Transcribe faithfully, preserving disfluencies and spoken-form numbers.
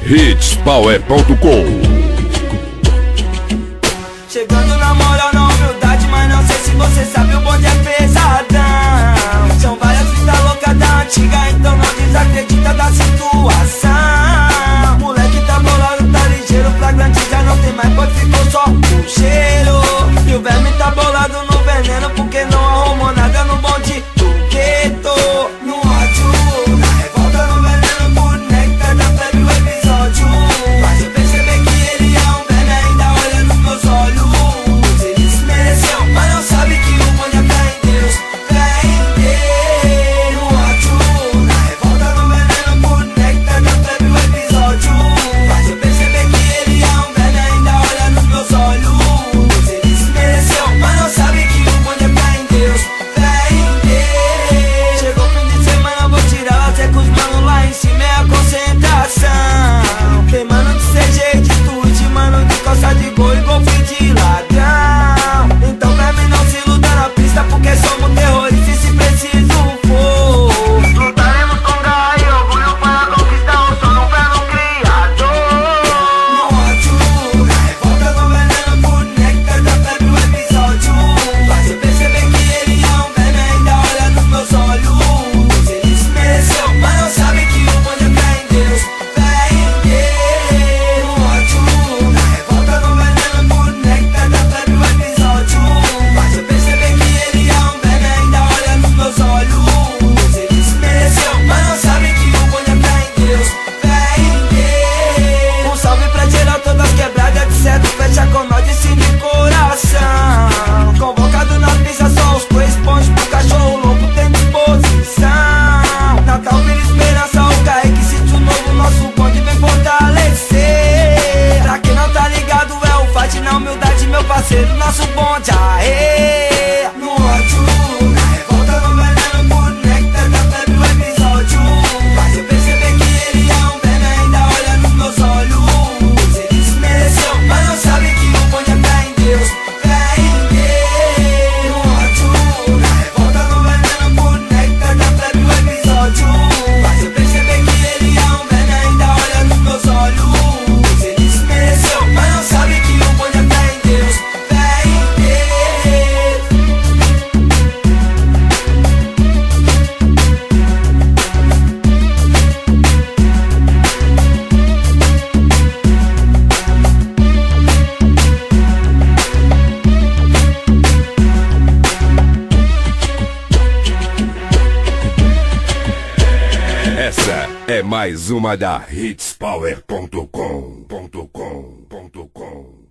hits power ponto com. Chegando na moral, na humildade, mas não sei se você sabe, o bonde é pesadão. São várias vidas loucas da antiga, então não desacredita da situação. Moleque tá bolado, tá ligeiro, flagrante já não tem mais, pois ficou só o cheiro. E o verme tá bolado no veneno, porque não arrumou nada no bonde do gueto. No ódio, na revolta, no veneno, boneca da febre, o episódio. Faz eu perceber que ele é um verme, ainda olha nos meus olhos. Ele se mereceu, mas não sabe que o bonde é fé em Deus, fé em Deus. No ódio, na revolta, no veneno, boneca da febre, o episódio. Faz eu perceber que ele é um verme, ainda olha nos meus olhos. Ele se mereceu, mas não sabe que o bonde é fé em Deus, fé em Deus. Chegou fim de semana, vou tirar lazer com os manos lá em cima, é a concentração. Tem mano de C G, de tweet, mano de calça de gol e golfe de ladrão. Então verme não se luta na pista, porque somos terroristas e se preciso for, lutaremos com garra e orgulho para conquistar o sono pelo Criador. No ódio, na revolta, no veneno, boneca da febre, o episódio. Faz eu perceber que ele é um verme, ainda olha nos meus olhos. Ele se mereceu, mas não sabe que o bonde é fé em Deus, fé em Deus. No ódio, na revolta, no veneno, boneca da febre, o episódio. Faz eu perceber que ele é um verme, ainda olha nos meus olhos. Ele se mereceu, mas não sabe que o bonde é fé em Deus, fé em Deus. Um salve pra geral, todas quebradas de certo, fecha com nós de cima e coração. Convocado na pista, só os três pontos pro cachorro louco tem disposição. Natal, vira esperança, o Kaique, sítio novo, nosso bonde vem fortalecer. Pra quem não tá ligado, é o fight na humildade, meu parceiro, nosso bonde, aê. No ódio, na revolta, no veneno, boneca da febre, o episódio. Faz eu perceber que ele é um verme, ainda olha nos meus olhos. Ele se mereceu, mas não sabe que o bonde é fé em Deus, fé em Deus. No ódio, na revolta, no veneno, boneca da febre, o episódio. Faz eu perceber que ele é um verme, ainda olha nos meus olhos. Ele se mereceu, mas não sabe que o bonde é fé em Deus, fé em Deus. Essa é mais uma da hits power ponto com.